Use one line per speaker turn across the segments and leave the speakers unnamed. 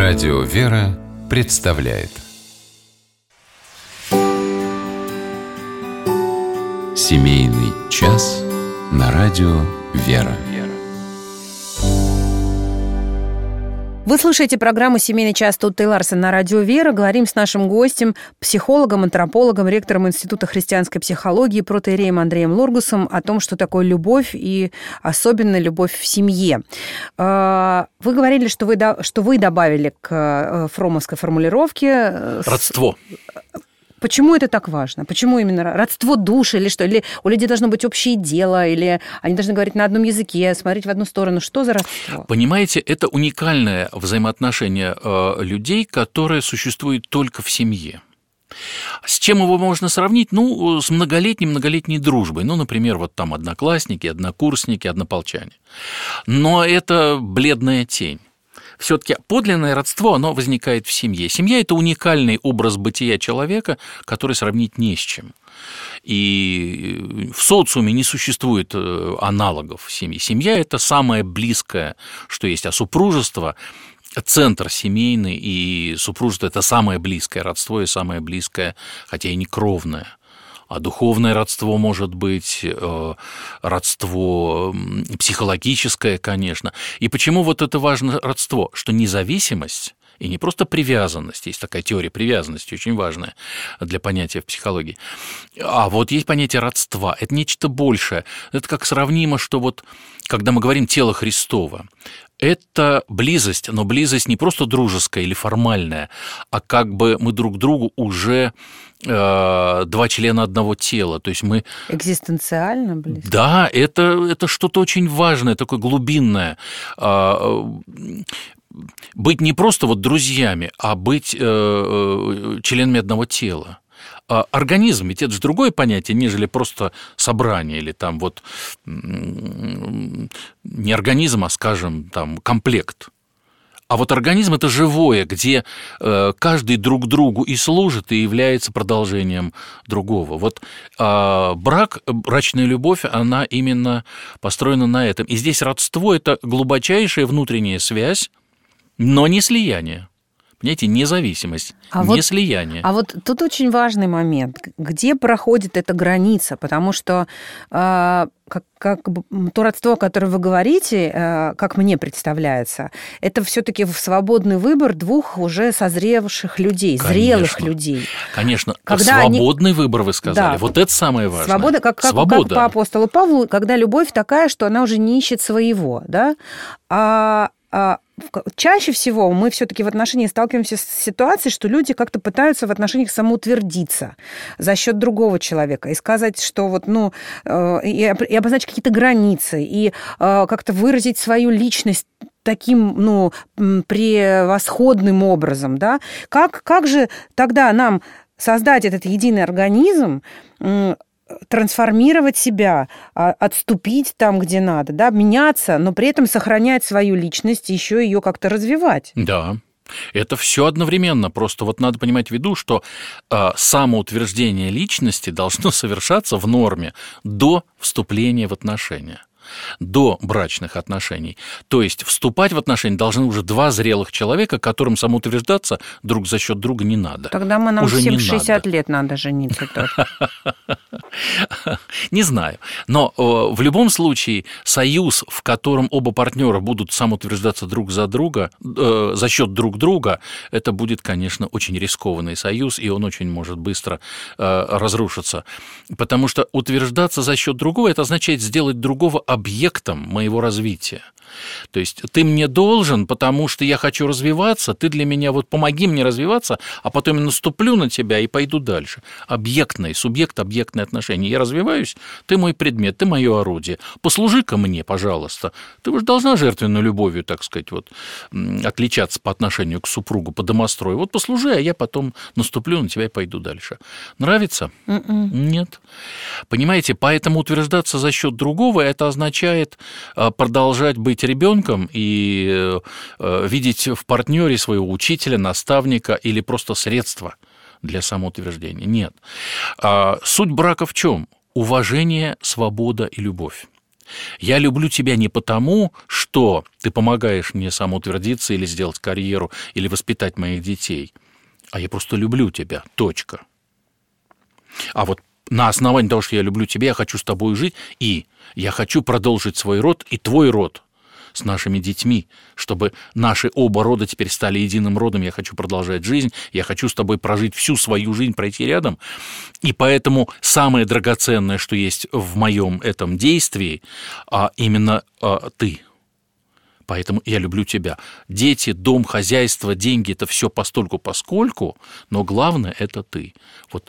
Радио «Вера» представляет Семейный час на Радио «Вера».
Вы слушаете программу «Семейный час» Тутте Ларсен на Радио «Вера». Говорим с нашим гостем, психологом, антропологом, ректором Института христианской психологии протоиереем Андреем Лоргусом о том, что такое любовь и особенно любовь в семье. Вы говорили, что вы добавили к фромовской формулировке
родство.
Почему это так важно? Почему именно родство душ или что? Или у людей должно быть общее дело, или они должны говорить на одном языке, смотреть в одну сторону? Что за родство?
Понимаете, это уникальное взаимоотношение людей, которое существует только в семье. С чем его можно сравнить? С многолетней дружбой. Например, вот там одноклассники, однокурсники, однополчане. Но это бледная тень. Все-таки подлинное родство, оно возникает в семье. Семья – это уникальный образ бытия человека, который сравнить не с чем. И в социуме не существует аналогов семьи. Семья – это самое близкое, что есть, а супружество – центр семейный, и супружество – это самое близкое родство и самое близкое, хотя и не кровное. А духовное родство может быть, родство психологическое, конечно. И почему вот это важно родство? Что независимость и не просто привязанность, есть такая теория привязанности, очень важная для понятия в психологии, а вот есть понятие родства, это нечто большее. Это как сравнимо, что вот когда мы говорим «тело Христово», это близость, но близость не просто дружеская или формальная, а как бы мы друг к другу уже два члена одного тела, то есть мы…
Экзистенциально близко?
Да, это что-то очень важное, такое глубинное. Быть не просто вот друзьями, а быть членами одного тела. Организм, ведь это же другое понятие, нежели просто собрание или там вот не организм, а, скажем, там комплект. А вот организм – это живое, где каждый друг другу и служит, и является продолжением другого. Вот брак, брачная любовь, она именно построена на этом. И здесь родство – это глубочайшая внутренняя связь, но не слияние. Понимаете, независимость, не слияние.
А вот тут очень важный момент. Где проходит эта граница? Потому что то родство, о котором вы говорите, как мне представляется, это все-таки свободный выбор двух уже созревших людей, зрелых людей.
Конечно, свободный выбор, вы сказали. Да. Вот это самое важное.
Свобода, как по апостолу Павлу, когда любовь такая, что она уже не ищет своего, да? Чаще всего мы все-таки в отношениях сталкиваемся с ситуацией, что люди как-то пытаются в отношениях самоутвердиться за счет другого человека и сказать, что и обозначить какие-то границы, и как-то выразить свою личность таким, превосходным образом, да? Как же тогда нам создать этот единый организм, трансформировать себя, отступить там, где надо, да, меняться, но при этом сохранять свою личность и еще ее как-то развивать.
Да, это все одновременно. Просто вот надо понимать в виду, что самоутверждение личности должно совершаться в норме до вступления в отношения. До брачных отношений. То есть вступать в отношения должны уже два зрелых человека, которым самоутверждаться друг за счет друга не надо.
Тогда нам уже всем 60 лет надо жениться тоже.
Не знаю. Но в любом случае союз, в котором оба партнера будут самоутверждаться друг за друга, за счет друг друга, это будет, конечно, очень рискованный союз, и он очень может быстро разрушиться. Потому что утверждаться за счет другого – это означает сделать другого объектом моего развития. То есть ты мне должен, потому что я хочу развиваться, ты для меня вот помоги мне развиваться, а потом я наступлю на тебя и пойду дальше. Объектное, субъект-объектное отношение. Я развиваюсь, ты мой предмет, ты мое орудие. Послужи-ка мне, пожалуйста. Ты уж должна жертвенной любовью, так сказать, отличаться по отношению к супругу, по домострою. Вот послужи, а я потом наступлю на тебя и пойду дальше. Нравится? Нет. Понимаете, поэтому утверждаться за счет другого, это означает продолжать быть ребенком и видеть в партнере своего учителя, наставника или просто средства для самоутверждения. Нет. Суть брака в чем? Уважение, свобода и любовь. Я люблю тебя не потому, что ты помогаешь мне самоутвердиться или сделать карьеру, или воспитать моих детей, а я просто люблю тебя, точка. А вот на основании того, что я люблю тебя, я хочу с тобой жить, и я хочу продолжить свой род и твой род с нашими детьми, чтобы наши оба рода теперь стали единым родом. Я хочу продолжать жизнь, я хочу с тобой прожить всю свою жизнь, пройти рядом. И поэтому самое драгоценное, что есть в моем этом действии, именно ты. Поэтому я люблю тебя. Дети, дом, хозяйство, деньги – это все постольку-поскольку, но главное – это ты. Вот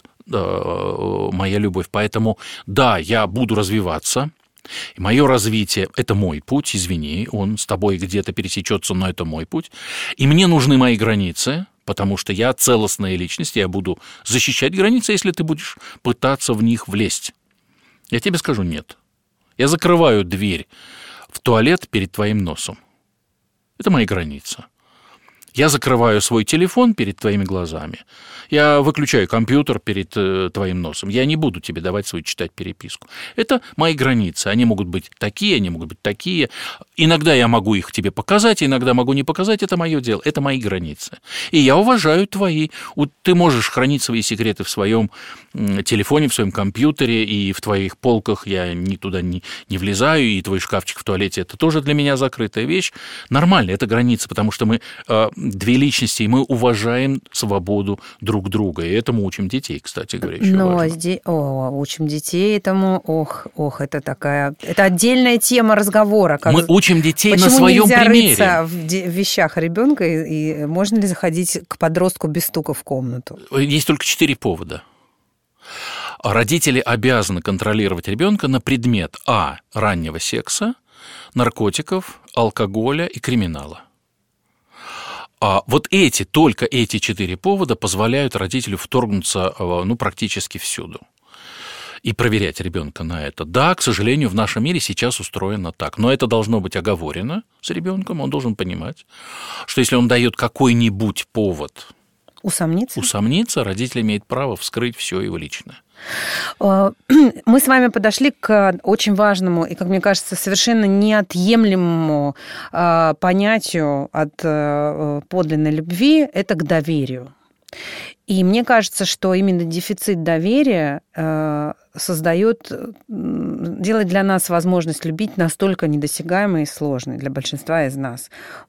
моя любовь. Поэтому, да, я буду развиваться. И мое развитие – это мой путь, извини, он с тобой где-то пересечется, но это мой путь. И мне нужны мои границы, потому что я целостная личность, я буду защищать границы, если ты будешь пытаться в них влезть. Я тебе скажу нет. Я закрываю дверь в туалет перед твоим носом. Это мои границы. Я закрываю свой телефон перед твоими глазами. Я выключаю компьютер перед твоим носом. Я не буду тебе давать свою читать переписку. Это мои границы. Они могут быть такие, они могут быть такие. Иногда я могу их тебе показать, иногда могу не показать. Это мое дело. Это мои границы. И я уважаю твои. Ты можешь хранить свои секреты в своем телефоне, в своем компьютере, и в твоих полках я туда не влезаю, и твой шкафчик в туалете – это тоже для меня закрытая вещь. Нормально, это границы, потому что мы две личности, и мы уважаем свободу друг друга. И этому учим детей, кстати говоря, еще важно.
Учим детей этому. Это отдельная тема разговора.
Мы учим детей на своем примере.
Почему нельзя рыться в вещах ребенка, и можно ли заходить к подростку без стука в комнату?
Есть только 4 повода. Родители обязаны контролировать ребенка на предмет раннего секса, наркотиков, алкоголя и криминала. Вот только эти 4 повода позволяют родителю вторгнуться практически всюду и проверять ребенка на это. Да, к сожалению, в нашем мире сейчас устроено так, но это должно быть оговорено с ребенком, он должен понимать, что если он дает какой-нибудь повод усомниться, родитель имеет право вскрыть все его личное.
Мы с вами подошли к очень важному и, как мне кажется, совершенно неотъемлемому понятию от подлинной любви – это к доверию. И мне кажется, что именно дефицит доверия делает для нас возможность любить настолько недосягаемой и сложной для большинства из нас.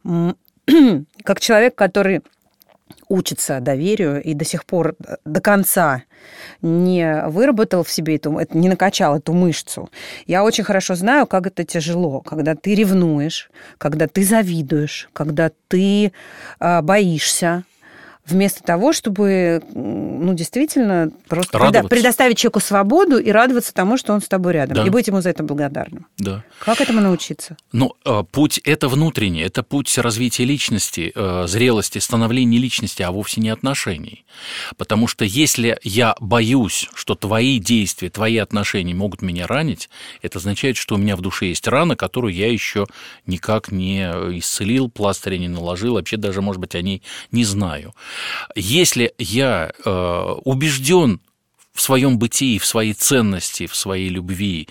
Как человек, который учится доверию и до сих пор до конца не выработал в себе не накачал эту мышцу. Я очень хорошо знаю, как это тяжело, когда ты ревнуешь, когда ты завидуешь, когда ты боишься, вместо того, чтобы действительно просто предоставить человеку свободу и радоваться тому, что он с тобой рядом, и быть ему за это благодарным.
Да.
Как этому научиться?
Путь это внутренний, это путь развития личности, зрелости, становления личности, а вовсе не отношений. Потому что если я боюсь, что твои действия, твои отношения могут меня ранить, это означает, что у меня в душе есть рана, которую я еще никак не исцелил, пластыря не наложил, вообще даже, может быть, о ней не знаю. Если я убежден в своем бытии, в своей ценности, в своей любви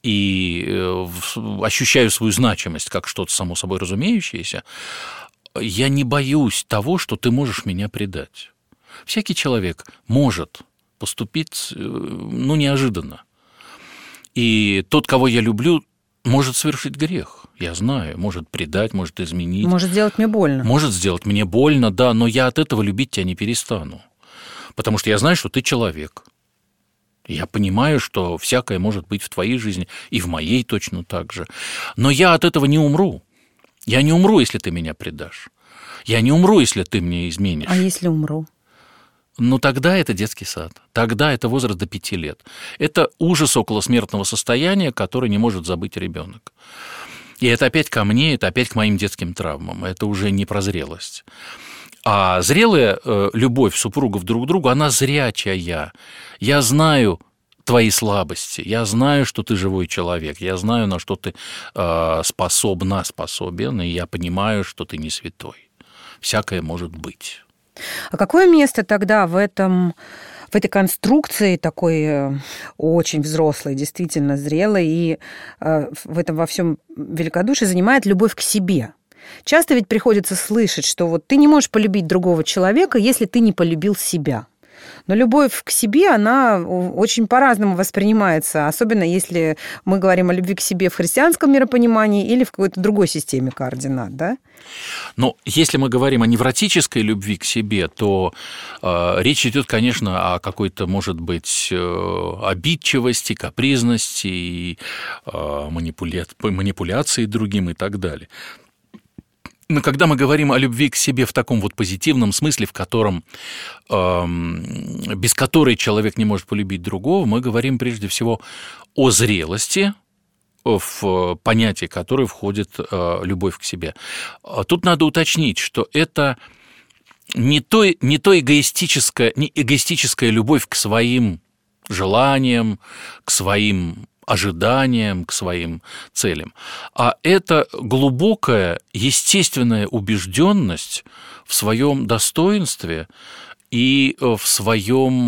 и ощущаю свою значимость как что-то само собой разумеющееся, я не боюсь того, что ты можешь меня предать. Всякий человек может поступить неожиданно. И тот, кого я люблю, может совершить грех, я знаю, может предать, может изменить.
Может сделать мне больно.
Может сделать мне больно, да, но я от этого любить тебя не перестану. Потому что я знаю, что ты человек. Я понимаю, что всякое может быть в твоей жизни, и в моей точно так же. Но я от этого не умру. Я не умру, если ты меня предашь. Я не умру, если ты мне изменишь.
А если умру?
Тогда это детский сад, тогда это возраст до 5 лет. Это ужас околосмертного состояния, который не может забыть ребенок. И это опять ко мне, это опять к моим детским травмам, это уже не про зрелость. А зрелая любовь супругов друг к другу, она зрячая. Я знаю твои слабости, я знаю, что ты живой человек, я знаю, на что ты способен, и я понимаю, что ты не святой. Всякое может быть.
А какое место тогда в этом в этой конструкции такой очень взрослой, действительно зрелой, и в этом во всем великодушии занимает любовь к себе. Часто ведь приходится слышать, что вот ты не можешь полюбить другого человека, если ты не полюбил себя. Но любовь к себе, она очень по-разному воспринимается, особенно если мы говорим о любви к себе в христианском миропонимании или в какой-то другой системе координат, да?
Но если мы говорим о невротической любви к себе, то речь идет, конечно, о какой-то, может быть, обидчивости, капризности, манипуляции другим и так далее. Но когда мы говорим о любви к себе в таком вот позитивном смысле, в котором, без которой человек не может полюбить другого, мы говорим прежде всего о зрелости, в понятие которое входит любовь к себе. Тут надо уточнить, что это не то эгоистическая любовь к своим желаниям, к своим ожиданиям, к своим целям, а это глубокая естественная убежденность в своем достоинстве и в своей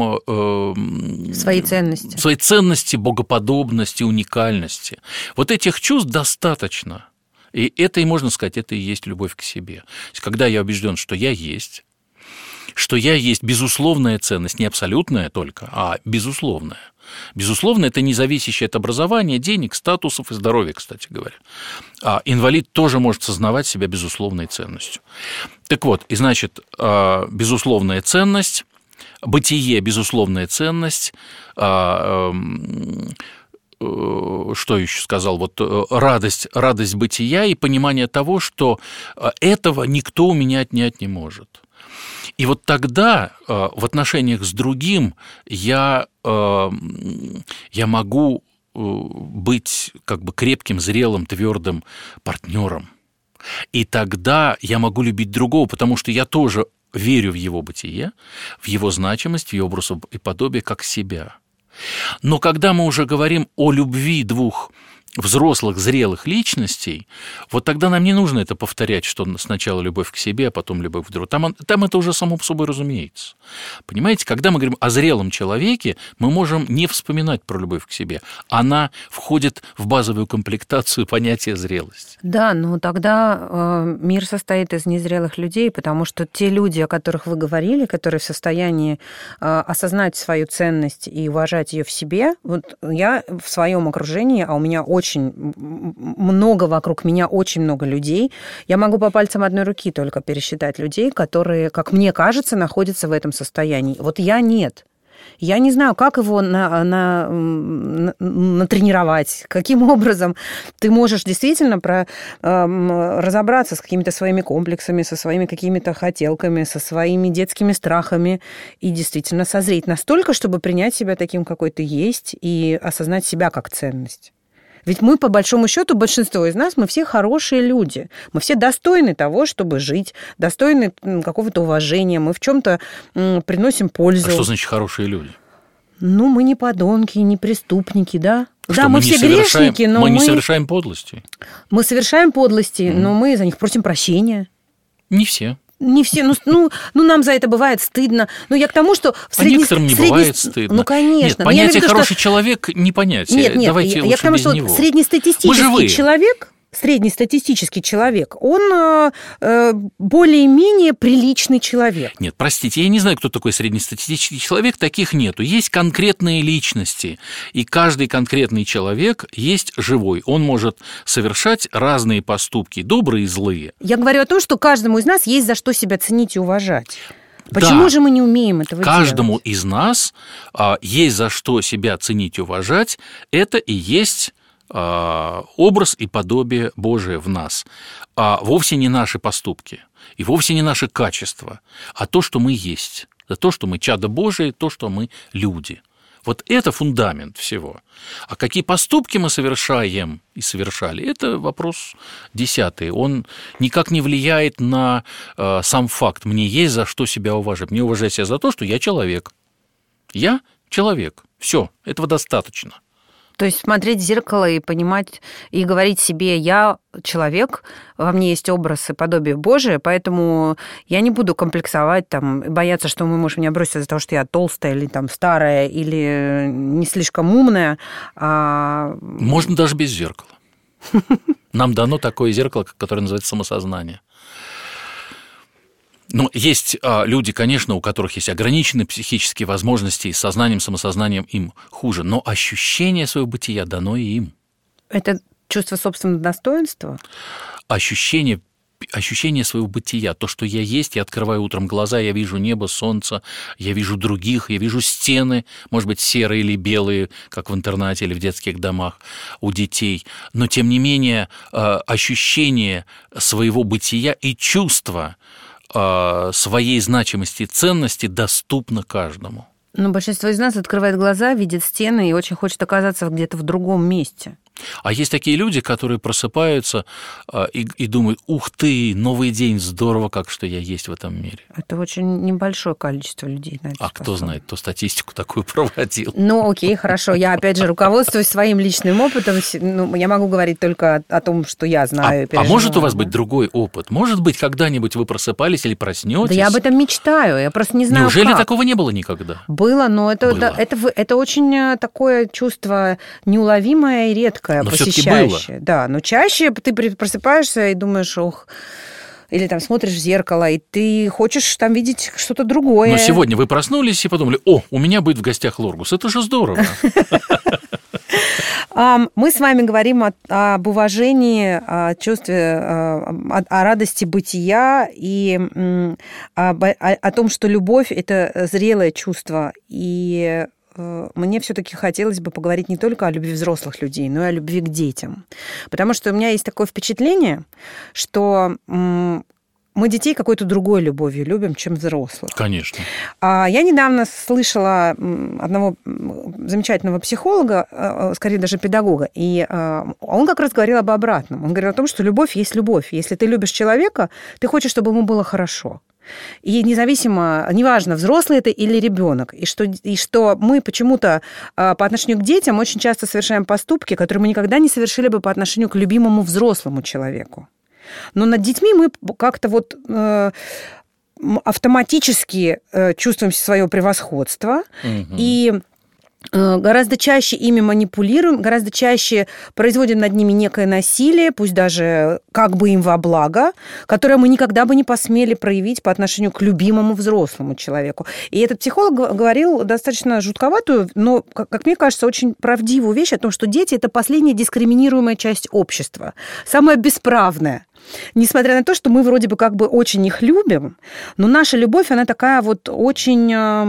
ценности, богоподобности, уникальности. Вот этих чувств достаточно. И это, и можно сказать, это и есть любовь к себе. То есть, когда я убежден, что я есть безусловная ценность, не абсолютная только, а безусловная. Безусловно, это не зависящее от образования, денег, статусов и здоровья, кстати говоря. А инвалид тоже может сознавать себя безусловной ценностью. Так вот, и значит, безусловная ценность, бытие – безусловная ценность, что еще сказал, вот радость бытия и понимание того, что этого никто у меня отнять не может. И вот тогда в отношениях с другим я могу быть как бы крепким, зрелым, твердым партнером. И тогда я могу любить другого, потому что я тоже верю в его бытие, в его значимость, в его образ и подобие как себя. Но когда мы уже говорим о любви двух взрослых, зрелых личностей, вот тогда нам не нужно это повторять, что сначала любовь к себе, а потом любовь к другу. Там это уже само по собой разумеется. Понимаете, когда мы говорим о зрелом человеке, мы можем не вспоминать про любовь к себе. Она входит в базовую комплектацию понятия зрелости.
Да, но тогда мир состоит из незрелых людей, потому что те люди, о которых вы говорили, которые в состоянии осознать свою ценность и уважать ее в себе, вот я в своем окружении, а у меня очень много вокруг меня, очень много людей. Я могу по пальцам одной руки только пересчитать людей, которые, как мне кажется, находятся в этом состоянии. Вот я нет. Я не знаю, как его натренировать, каким образом ты можешь действительно разобраться с какими-то своими комплексами, со своими какими-то хотелками, со своими детскими страхами и действительно созреть настолько, чтобы принять себя таким, какой ты есть, и осознать себя как ценность. Ведь мы, по большому счету, большинство из нас, мы все хорошие люди. Мы все достойны того, чтобы жить, достойны какого-то уважения. Мы в чем-то приносим пользу.
А что значит хорошие люди?
Ну, мы не подонки, не преступники, да? Да, мы все грешники, но
мы не совершаем подлости.
Мы совершаем подлости, но мы за них просим прощения.
Не все.
Не все, ну, нам за это бывает стыдно. Но я к тому, что
некоторым не бывает стыдно.
Ну, конечно.
Нет, понятие «хороший человек» не понятие.
Нет,
давайте
я к тому, что
него.
Среднестатистический человек, он более-менее приличный человек.
Нет, простите, я не знаю, кто такой среднестатистический человек, таких нету. Есть конкретные личности, и каждый конкретный человек есть живой. Он может совершать разные поступки, добрые и злые.
Я говорю о том, что каждому из нас есть за что себя ценить и уважать. Почему же мы не умеем этого делать?
Каждому из нас есть за что себя ценить и уважать. Это и есть образ и подобие Божие в нас, а вовсе не наши поступки и вовсе не наши качества, а то, что мы есть, то, что мы чадо Божие, то, что мы люди. Вот это фундамент всего. А какие поступки мы совершаем и совершали, это вопрос 10. Он никак не влияет на сам факт. Мне есть за что себя уважать. Мне уважать себя за то, что я человек. Я человек. Все, этого достаточно.
То есть смотреть в зеркало и понимать, и говорить себе: я человек, во мне есть образ и подобие Божие, поэтому я не буду комплексовать, там, бояться, что мой муж меня бросит из-за того, что я толстая или там старая, или не слишком умная.
Можно даже без зеркала. Нам дано такое зеркало, которое называется самосознание. Но есть люди, конечно, у которых есть ограниченные психические возможности, и с сознанием, самосознанием им хуже, но ощущение своего бытия дано и им.
Это чувство собственного достоинства?
Ощущение своего бытия, то, что я есть, я открываю утром глаза, я вижу небо, солнце, я вижу других, я вижу стены, может быть, серые или белые, как в интернате или в детских домах у детей, но, тем не менее, ощущение своего бытия и чувство своей значимости и ценности доступно каждому.
Но большинство из нас открывает глаза, видит стены и очень хочет оказаться где-то в другом месте.
А есть такие люди, которые просыпаются и думают: ух ты, новый день, здорово, как что я есть в этом мире.
Это очень небольшое количество людей на это способно.
Кто знает, кто статистику такую проводил.
Ну, окей, хорошо. Я, опять же, руководствуюсь своим личным опытом. Ну, я могу говорить только о том, что я знаю.
А может у вас быть другой опыт? Может быть, когда-нибудь вы просыпались или проснетесь?
Да я об этом мечтаю, я просто не знаю,
Неужели
как.
Такого не было никогда?
Было, но это очень такое чувство неуловимое и редкое,
но
посещающее. Да, но чаще ты просыпаешься и думаешь: ох, или там смотришь в зеркало, и ты хочешь там видеть что-то другое.
Но сегодня вы проснулись и подумали: о, у меня будет в гостях Лоргус, это же здорово.
Мы с вами говорим об уважении, о чувстве, о радости бытия и о том, что любовь – это зрелое чувство. И мне все-таки хотелось бы поговорить не только о любви взрослых людей, но и о любви к детям. Потому что у меня есть такое впечатление, что мы детей какой-то другой любовью любим, чем взрослых.
Конечно.
Я недавно слышала одного замечательного психолога, скорее даже педагога, и он как раз говорил об обратном. Он говорил о том, что любовь есть любовь. Если ты любишь человека, ты хочешь, чтобы ему было хорошо. И независимо, неважно, взрослый это или ребенок, и что мы почему-то по отношению к детям очень часто совершаем поступки, которые мы никогда не совершили бы по отношению к любимому взрослому человеку. Но над детьми мы как-то вот автоматически чувствуем свое превосходство, и гораздо чаще ими манипулируем, гораздо чаще производим над ними некое насилие, пусть даже как бы им во благо, которое мы никогда бы не посмели проявить по отношению к любимому взрослому человеку. И этот психолог говорил достаточно жутковатую, но, как мне кажется, очень правдивую вещь о том, что дети – это последняя дискриминируемая часть общества, самая бесправная. Несмотря на то, что мы вроде бы как бы очень их любим, но наша любовь, она такая вот очень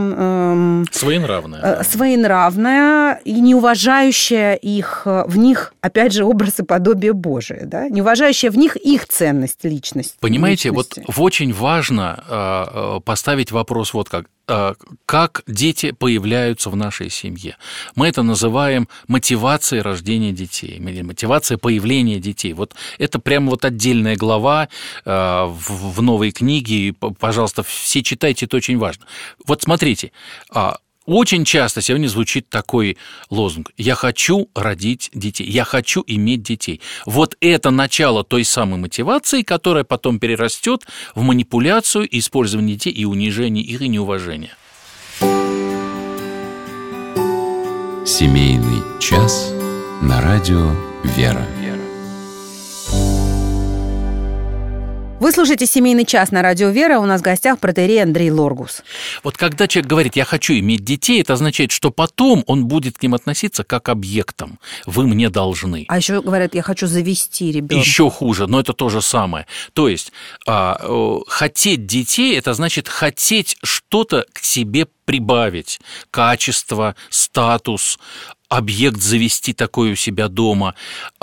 своенравная и не уважающая в них, опять же, образ и подобие Божие, да? Не уважающая в них их ценность, личность.
Понимаете,
личности.
Вот очень важно поставить вопрос вот как дети появляются в нашей семье. Мы это называем мотивацией рождения детей, мотивацией появления детей. Вот это прямо вот отдельная глава в новой книге. Пожалуйста, все читайте, это очень важно. Вот смотрите, очень часто сегодня звучит такой лозунг: «Я хочу родить детей, я хочу иметь детей». Вот это начало той самой мотивации, которая потом перерастет в манипуляцию, использование детей и унижение их, и неуважение.
Семейный час на радио «Вера».
Вы слушаете «Семейный час» на радио «Вера». У нас в гостях протоиерей Андрей Лоргус.
Вот когда человек говорит «я хочу иметь детей», это означает, что потом он будет к ним относиться как к объектам. Вы мне должны.
А еще говорят: я хочу завести ребенка.
Еще хуже, но это то же самое. То есть хотеть детей – это значит хотеть что-то к себе прибавить. Качество, статус, объект завести такой у себя дома.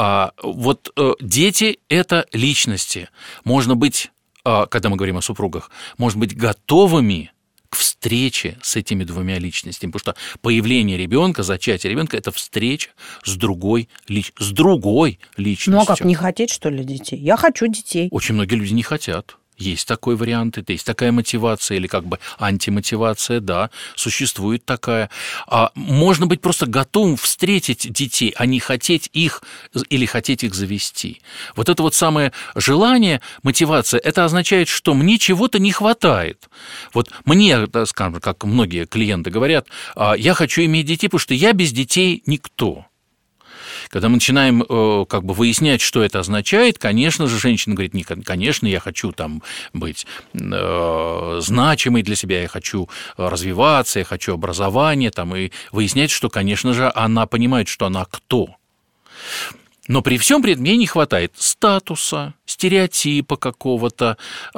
Дети – это личности. Можно быть, когда мы говорим о супругах, можно быть готовыми к встрече с этими двумя личностями, потому что появление ребенка, зачатие ребенка – это встреча с другой личностью.
Ну а как, не хотеть, что ли, детей? Я хочу детей.
Очень многие люди не хотят. есть такой вариант, это есть такая мотивация или как бы антимотивация, да, существует такая. Можно быть просто готовым встретить детей, а не хотеть их или хотеть их завести. Вот это вот самое желание, мотивация, это означает, что мне чего-то не хватает. Вот мне, скажем, как многие клиенты говорят, я хочу иметь детей, потому что я без детей никто. Когда мы начинаем как бы выяснять, что это означает, конечно же, женщина говорит, не, конечно, я хочу там быть значимой для себя, я хочу развиваться, я хочу образование, там, и выяснять, что, конечно же, она понимает, что она кто. Но при всем при этом ей не хватает статуса, стереотипа какого-то.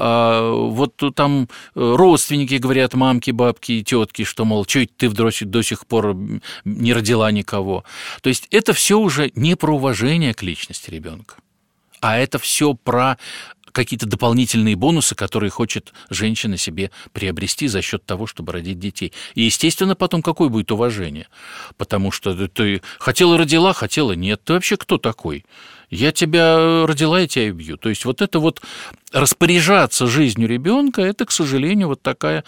Вот там родственники говорят, мамки, бабки, тетки, что, мол, что ты вдруг до сих пор не родила никого. То есть это все уже не про уважение к личности ребенка, а это все про какие-то дополнительные бонусы, которые хочет женщина себе приобрести за счет того, чтобы родить детей. И, естественно, потом какое будет уважение? Потому что ты хотела родила, хотела нет. Ты вообще кто такой? Я тебя родила, я тебя и бью. То есть вот это вот распоряжаться жизнью ребенка, это, к сожалению, вот такая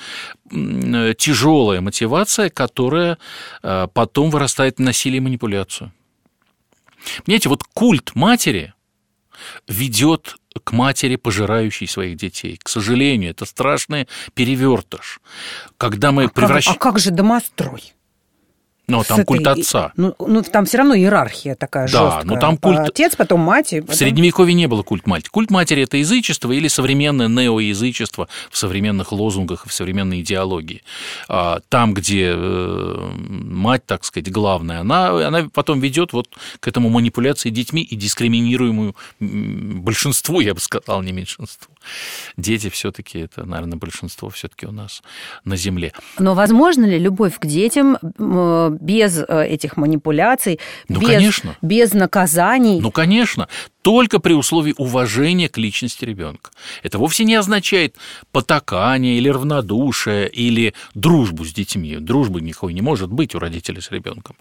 тяжелая мотивация, которая потом вырастает в насилие и манипуляцию. Понимаете, вот культ матери ведет к матери, пожирающей своих детей. К сожалению, это страшный перевертыш. Когда мы превращаем...
А как же домострой?
Но там культ отца.
Ну, там все равно иерархия такая жесткая.
Да, но там культ...
Отец, потом мать. Потом...
В Средневековье не было культ матери. Культ матери – это язычество или современное неоязычество в современных лозунгах и в современной идеологии. Там, где мать, так сказать, главная, она потом ведет вот к этому манипуляции детьми и дискриминируемую большинству, я бы сказал, не меньшинству. Дети все-таки это, наверное, большинство все-таки у нас на земле.
Но возможно ли любовь к детям без этих манипуляций,
конечно.
Без наказаний?
Ну, конечно. Только при условии уважения к личности ребенка. Это вовсе не означает потакание или равнодушие или дружбу с детьми. Дружбы никакой не может быть у родителей с ребенком,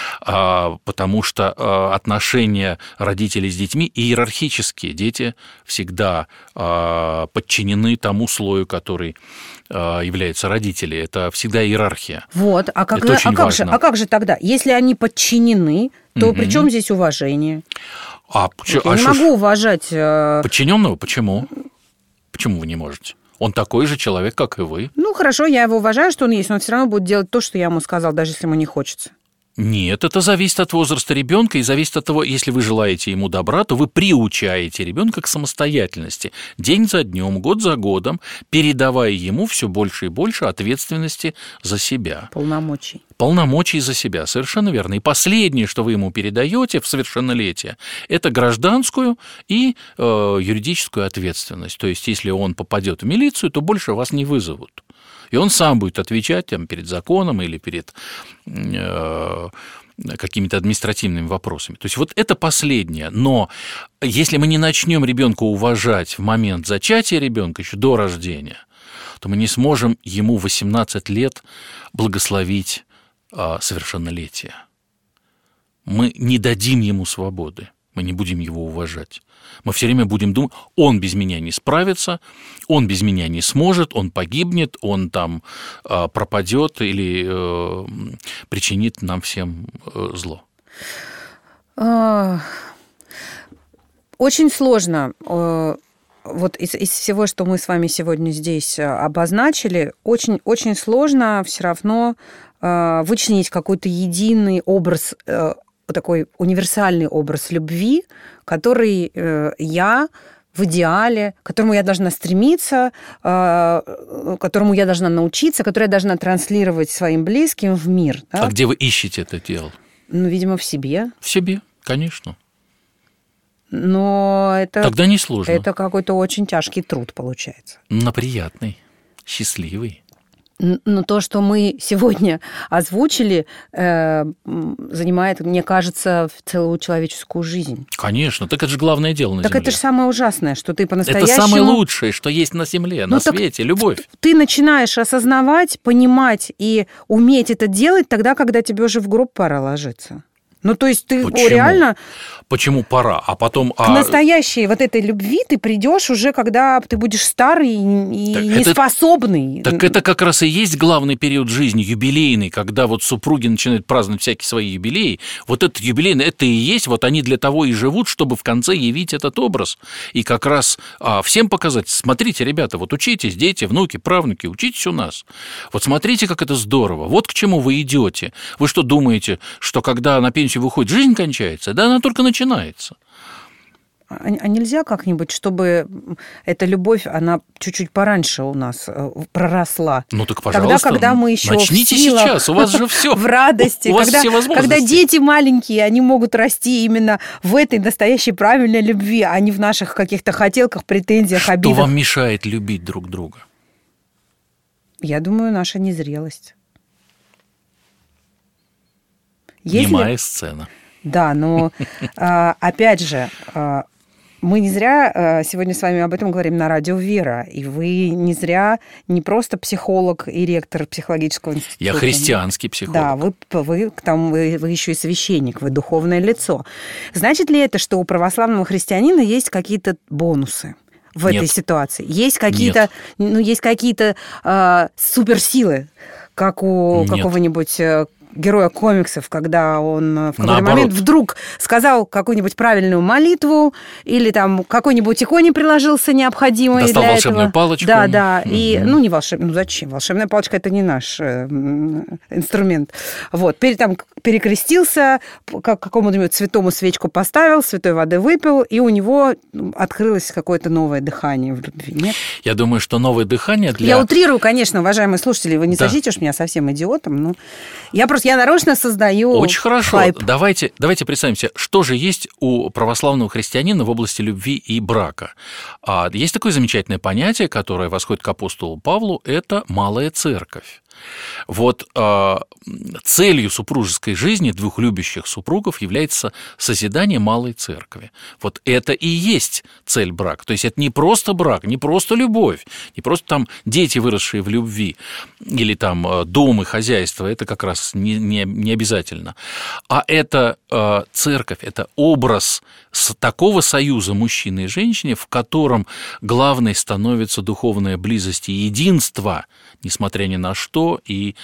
потому что отношения родителей с детьми иерархические. Дети всегда подчинены тому слою, который является родители. Это всегда иерархия.
Вот. А как же тогда? Если они подчинены, то при чем здесь уважение? Я не могу уважать...
Подчиненного? Почему? Почему вы не можете? Он такой же человек, как и вы.
Ну, хорошо, я его уважаю, что он есть, но он все равно будет делать то, что я ему сказал, даже если ему не хочется.
Нет, это зависит от возраста ребенка и зависит от того, если вы желаете ему добра, то вы приучаете ребенка к самостоятельности день за днем, год за годом, передавая ему все больше и больше ответственности за себя. Полномочий за себя, совершенно верно. И последнее, что вы ему передаете в совершеннолетие, это гражданскую и юридическую ответственность. То есть, если он попадет в милицию, то больше вас не вызовут. И он сам будет отвечать там, перед законом или перед какими-то административными вопросами. То есть вот это последнее. Но если мы не начнем ребенка уважать в момент зачатия ребенка, еще до рождения, то мы не сможем ему 18 лет благословить совершеннолетие. Мы не дадим ему свободы, мы не будем его уважать. Мы все время будем думать, он без меня не справится, он без меня не сможет, он погибнет, он там пропадет или причинит нам всем зло.
Очень сложно. Вот из всего, что мы с вами сегодня здесь обозначили, очень сложно все равно вычленить какой-то единый образ, такой универсальный образ любви, который я в идеале, к которому я должна стремиться, которому я должна научиться, который я должна транслировать своим близким в мир. Да?
А где вы ищете это дело?
Ну, видимо, в себе.
В себе, конечно.
Но это...
Тогда не сложно.
Это какой-то очень тяжкий труд получается.
Но приятный, счастливый.
Но то, что мы сегодня озвучили, занимает, мне кажется, целую человеческую жизнь.
Конечно, так это же главное дело на земле.
Так это же самое ужасное, что ты по-настоящему...
Это самое лучшее, что есть на земле, на свете, любовь.
Ты начинаешь осознавать, понимать и уметь это делать тогда, когда тебе уже в гроб пора ложиться. Ну, то есть ты
Почему?
реально...
Почему пора? А потом...
К настоящей вот этой любви ты придешь уже, когда ты будешь старый и неспособный.
Так это как раз и есть главный период жизни, юбилейный, когда вот супруги начинают праздновать всякие свои юбилеи. Вот этот юбилейный, это и есть, вот они для того и живут, чтобы в конце явить этот образ. И как раз всем показать, смотрите, ребята, вот учитесь, дети, внуки, правнуки, учитесь у нас. Вот смотрите, как это здорово. Вот к чему вы идете. Вы что думаете, что когда на пенсию выходит, жизнь кончается? Да она только начинается.
А нельзя как-нибудь, чтобы эта любовь, она чуть-чуть пораньше у нас проросла?
Ну так, пожалуйста,
тогда, когда мы еще
начните
в силах,
сейчас, у вас же все.
В радости,
у вас все возможности.
Когда дети маленькие, они могут расти именно в этой настоящей правильной любви, а не в наших каких-то хотелках, претензиях, обидах.
Что вам мешает любить друг друга?
Я думаю, наша незрелость.
Немая сцена.
Да, но опять же, мы не зря сегодня с вами об этом говорим на радио «Вера», и вы не зря не просто психолог и ректор психологического института.
Я христианский психолог.
Да, вы еще и священник, вы духовное лицо. Значит ли это, что у православного христианина есть какие-то бонусы в этой ситуации? Есть какие-то, суперсилы, как у какого-нибудь героя комиксов, когда он в какой-то момент вдруг сказал какую-нибудь правильную молитву или там какой-нибудь иконе приложился необходимый
достал
для
волшебную
этого.
палочку.
Да. И, не волшебную, зачем? Волшебная палочка – это не наш инструмент. Вот. Перекрестился, какому-нибудь святому свечку поставил, святой воды выпил, и у него открылось какое-то новое дыхание в любви. Нет? Я
думаю, что новое дыхание для...
Я утрирую, конечно, уважаемые слушатели, вы не сочтите уж меня совсем идиотом, но я нарочно создаю
Очень хорошо.
хайп.
Давайте представим себе, что же есть у православного христианина в области любви и брака. Есть такое замечательное понятие, которое восходит к апостолу Павлу, это малая церковь. Вот целью супружеской жизни двух любящих супругов является созидание малой церкви. Вот это и есть цель брака. То есть это не просто брак, не просто любовь, не просто там дети, выросшие в любви, или там дом и хозяйство, это как раз не обязательно. А это церковь, это образ такого союза мужчины и женщины, в котором главной становится духовная близость и единство, несмотря ни на что, и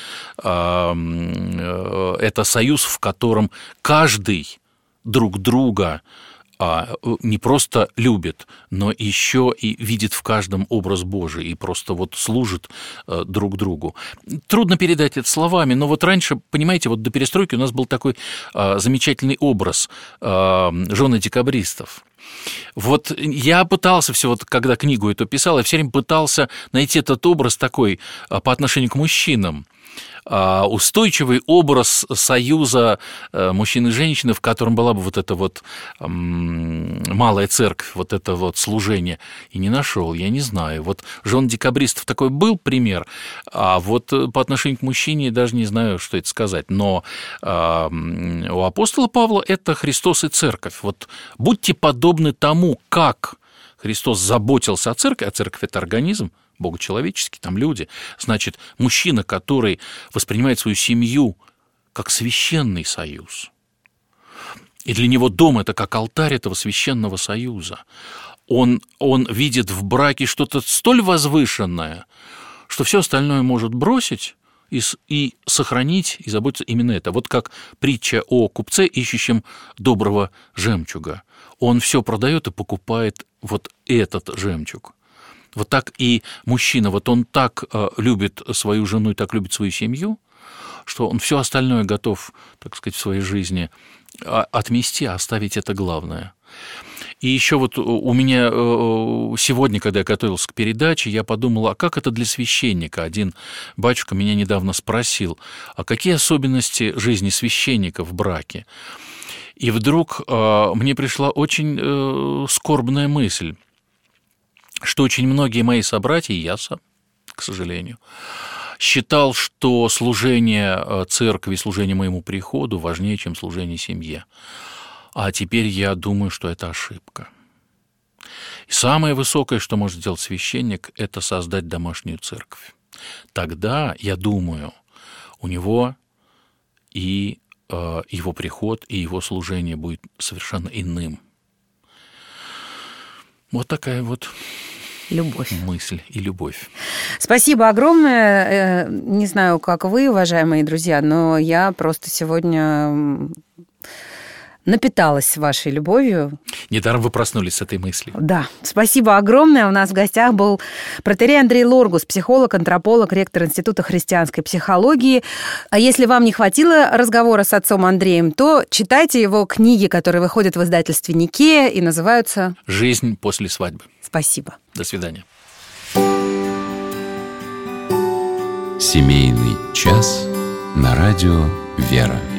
это союз, в котором каждый друг друга не просто любит, но еще и видит в каждом образ Божий и просто вот служит друг другу. Трудно передать это словами, но вот раньше, понимаете, вот до перестройки у нас был такой замечательный образ жены декабристов. Вот я пытался все, вот когда книгу эту писал, я все время пытался найти этот образ такой по отношению к мужчинам. Устойчивый образ союза мужчины и женщины, в котором была бы вот эта вот малая церковь, вот это вот служение. И не нашел, я не знаю. Вот жен декабристов такой был пример, а вот по отношению к мужчине даже не знаю, что это сказать. Но у апостола Павла это Христос и церковь. Вот будьте подобны тому, как Христос заботился о церкви, а церковь – это организм, богочеловеческий, там люди. Значит, мужчина, который воспринимает свою семью как священный союз, и для него дом – это как алтарь этого священного союза. Он видит в браке что-то столь возвышенное, что все остальное может бросить и сохранить, и заботиться именно это. Вот как притча о купце, ищущем доброго жемчуга. Он все продает и покупает вот этот жемчуг. Вот так и мужчина, вот он так любит свою жену и так любит свою семью, что он все остальное готов, так сказать, в своей жизни отмести, а оставить это главное. И еще вот у меня сегодня, когда я готовился к передаче, я подумал, а как это для священника? Один батюшка меня недавно спросил, а какие особенности жизни священника в браке? И вдруг мне пришла очень скорбная мысль, что очень многие мои собратья, и я сам, к сожалению, считал, что служение церкви, служение моему приходу важнее, чем служение семье. А теперь я думаю, что это ошибка. И самое высокое, что может сделать священник, это создать домашнюю церковь. Тогда, я думаю, у него и его приход и его служение будет совершенно иным. Вот такая вот
любовь.
Мысль и любовь.
Спасибо огромное. Не знаю, как вы, уважаемые друзья, но я просто сегодня напиталась вашей любовью.
Недаром вы проснулись с этой мыслью.
Да, спасибо огромное. У нас в гостях был протоиерей Андрей Лоргус, психолог, антрополог, ректор Института христианской психологии. А если вам не хватило разговора с отцом Андреем, то читайте его книги, которые выходят в издательстве «Никея» и называются
«Жизнь после свадьбы».
Спасибо.
До свидания.
Семейный час на радио «Вера».